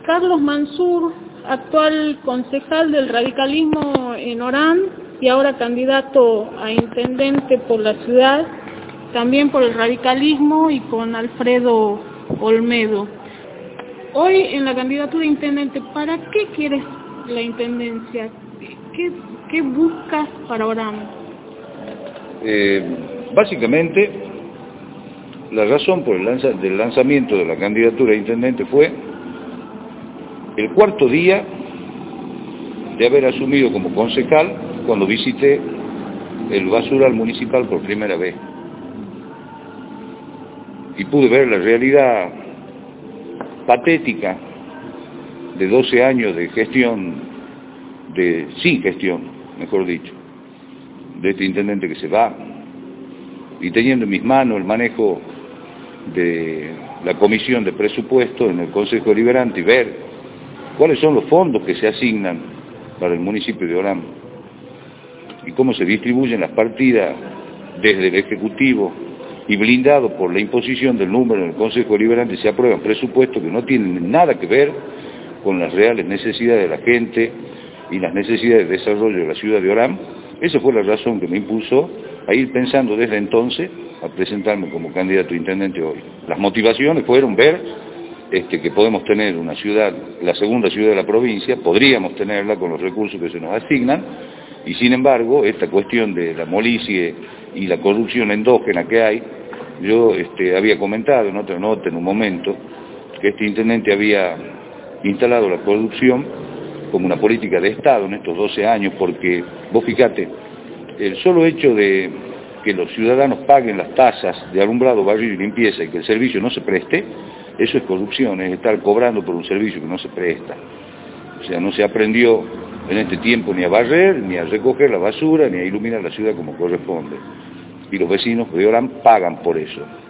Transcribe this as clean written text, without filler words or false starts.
Carlos Mansur, actual concejal del radicalismo en Orán y ahora candidato a intendente por la ciudad, también por el radicalismo y con Alfredo Olmedo. Hoy en la candidatura a intendente, ¿para qué quieres la intendencia? ¿Qué buscas para Orán? Básicamente, la razón por del lanzamiento de la candidatura a intendente fue el cuarto día de haber asumido como concejal cuando visité el basural municipal por primera vez. Y pude ver la realidad patética de 12 años de gestión, sin gestión, mejor dicho, de este intendente que se va, y teniendo en mis manos el manejo de la comisión de presupuesto en el Consejo Deliberante y ver cuáles son los fondos que se asignan para el municipio de Orán y cómo se distribuyen las partidas desde el Ejecutivo y blindado por la imposición del número en el Consejo Deliberante, se aprueban presupuestos que no tienen nada que ver con las reales necesidades de la gente y las necesidades de desarrollo de la ciudad de Orán. Esa fue la razón que me impulsó a ir pensando desde entonces a presentarme como candidato a intendente hoy. Las motivaciones fueron ver que podemos tener una ciudad, la segunda ciudad de la provincia, podríamos tenerla con los recursos que se nos asignan, y sin embargo, esta cuestión de la molicie y la corrupción endógena que hay, yo había comentado en otra nota en un momento que este intendente había instalado la corrupción como una política de Estado en estos 12 años, porque vos fíjate, el solo hecho de que los ciudadanos paguen las tasas de alumbrado, barrido y limpieza y que el servicio no se preste, eso es corrupción, es estar cobrando por un servicio que no se presta. O sea, no se aprendió en este tiempo ni a barrer, ni a recoger la basura, ni a iluminar la ciudad como corresponde. Y los vecinos de Orán pagan por eso.